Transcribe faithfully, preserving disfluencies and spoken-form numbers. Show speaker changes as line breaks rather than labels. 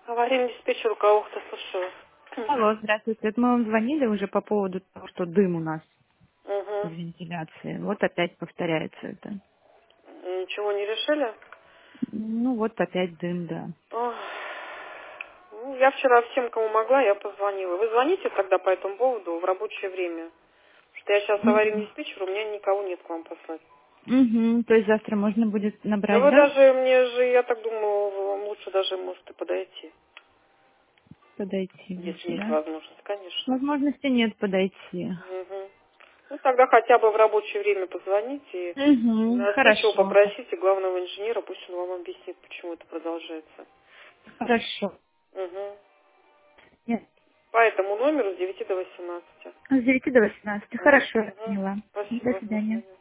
Аварийный диспетчер руководства, слушаю вас.
Алло, здравствуйте. Это мы вам звонили уже по поводу того, что дым у нас из
Угу.
вентиляции. Вот опять повторяется это.
Ничего не решили?
Ну вот опять дым, да.
Ох. Ну, я вчера всем, кому могла, я позвонила. Вы звоните тогда по этому поводу в рабочее время? Потому что я сейчас аварийный
Угу.
диспетчер, у меня никого нет к вам послать.
Угу. То есть завтра можно будет
Да
набрать,
вы
да?
даже, мне же, я так думаю, вам лучше даже, может, и подойти.
Подойти
Если
лучше,
есть
да?
возможность, конечно.
Возможности нет подойти.
Угу. Ну, тогда хотя бы в рабочее время позвоните и
Угу.
настойчиво
Хорошо.
попросите главного инженера, пусть он вам объяснит, почему это продолжается.
Хорошо.
Угу.
Нет.
По этому номеру с девяти до восемнадцати.
С девяти до восемнадцати.
Угу.
Хорошо, я
Угу.
поняла. До
Спасибо. До
свидания.
свидания.